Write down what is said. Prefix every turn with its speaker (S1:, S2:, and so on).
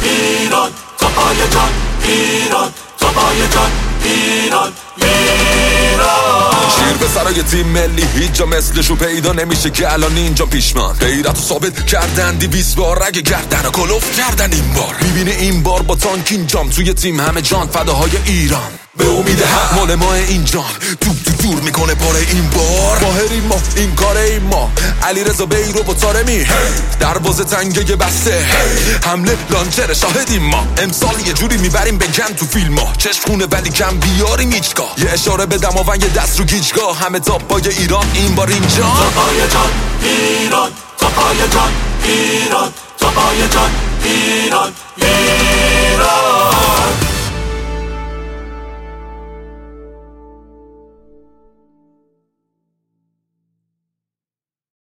S1: ایران تا پای جان، ایران تا پای جان، ایران شیر به سرای تیم ملی هیچ جا مثلشو پیدا نمیشه که الان اینجا پیشمان غیرتو ثابت کردن 200 بار اگه گردن کلوف کردن این بار میبینه این بار با تانک اینجام توی تیم همه جان فداهای ایران به امید هم مال ما این جان دور میکنه پاره این بار باهریم ما این کاره این ما علیرضا بیرو با طارمی دروازه تنگه بسته حمله لانچر شاهدیم ما امسال یه جوری میبریم بگن تو فیلم ها چشم خونه ولی کم بیاریم هیچگاه یه اشاره به دماوند یه دست رو گیجگاه همه تاپای ایران این بار اینجا تا پای جان ایران تا پای جان ایران تا پای جان ایران